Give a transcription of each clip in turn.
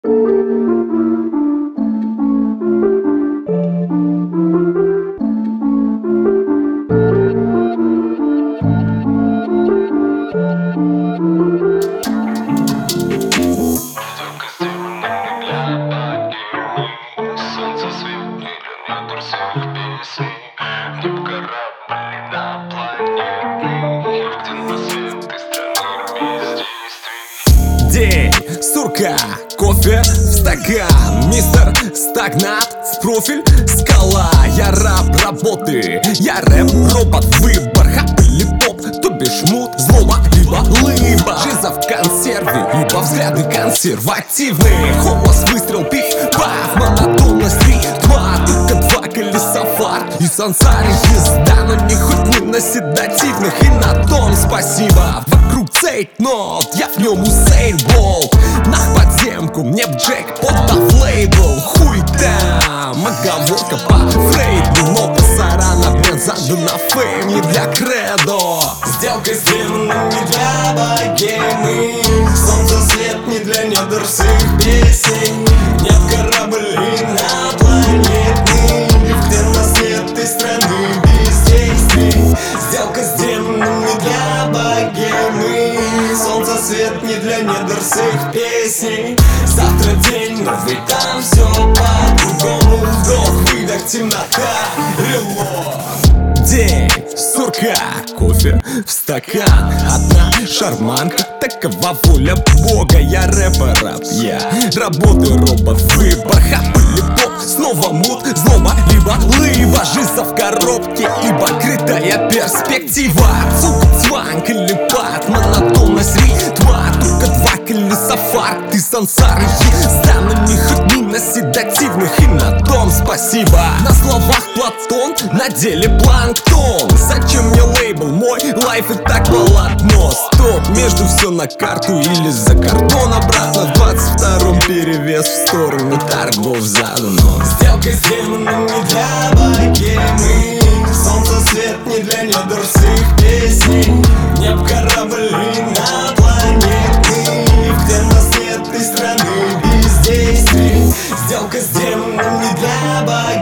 День, сурка, кофе в стакан. Мистер Стагнат в профиль, скала. Я раб работы, я рэп, робот, выбор. Хап или поп, то бишь мут, злоба, либо лыба. Жиза в консерве, ибо взгляды консервативные. Холос, выстрел, пик, паф, монотонность, ритма. Только два колеса фар и сансары езда. Но не хоть не на седативных, и на том спасибо. Вокруг цейтнот, я в нем Усейн Болт. На подземку, мне б джекпот да флейбл. Хуй там, оговорка по Фрейду. Но пасарана, блин, задана фейм не для кредо. Сделка сделана не для богемы. Солнце свет не для недр всех песен. Нет кораблей на планетных, где нас нет и страны бездействий. Сделка сделана не для богемы. Солнце свет не для недр всех песней. Завтра день новый, там все по-другому. Вдох, выдох, темнота, рело. День, сурка, кофе в стакан. Одна шарманка, такова воля Бога. Я рэпер, раб, я работаю, робот, выбор. Хап или поп, снова мут, злоба, либо лыба. Жиза в коробке, ибо крытая перспектива. Цук, цванг или пад, монотонность ритма. Только два колеса фар, ты сансар езда. Но не хоть не на седативных, и на том спасибо. На словах Платон, на деле планктон. Зачем мне лейбл, мой лайф и так полотно. Стоп, между все на карту или за картон обратно. В 22-м перевес в сторону торгов задано. Сделка сделана не для богемы. Солнце свет не для недр всех песней. Нет кораблей на планеты, где нас нет и страны бездействий. Сделка сделана не для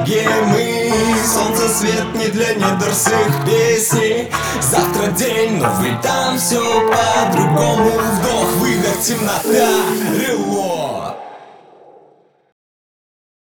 богемы. Солнце свет не для недр всех песней. Завтра день новый, там все по-другому. Вдох, выдох, темнота, рело.